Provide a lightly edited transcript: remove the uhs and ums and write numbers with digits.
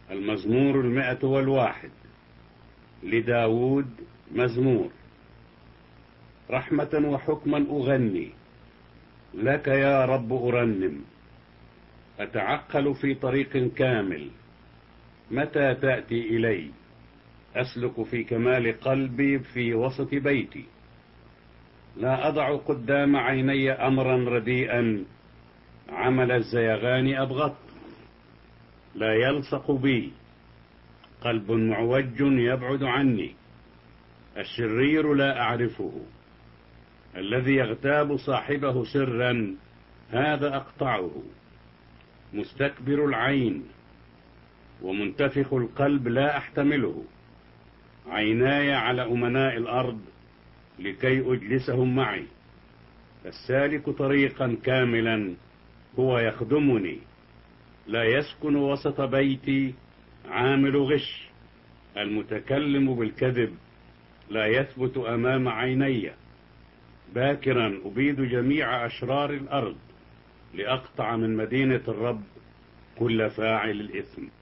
المزمور 101 لداود مزمور. رحمة وحكما أغني لك يا رب أرنم، أتعقل في طريق كامل. متى تأتي إلي؟ أسلك في كمال قلبي في وسط بيتي. لا أضع قدام عيني أمرا رديئا، عمل الزيغان أبغض. لا يلصق بي قلب معوج يبعد عني. الشرير لا أعرفه، الذي يغتاب صاحبه سرا هذا أقطعه. مستكبر العين ومنتفخ القلب لا أحتمله. عيناي على أمناء الأرض لكي أجلسهم معي. السالك طريقا كاملا هو يخدمني. لا يسكن وسط بيتي عامل غش. المتكلم بالكذب لا يثبت أمام عيني. باكرا أبيد جميع أشرار الأرض، لأقطع من مدينة الرب كل فاعل الإثم.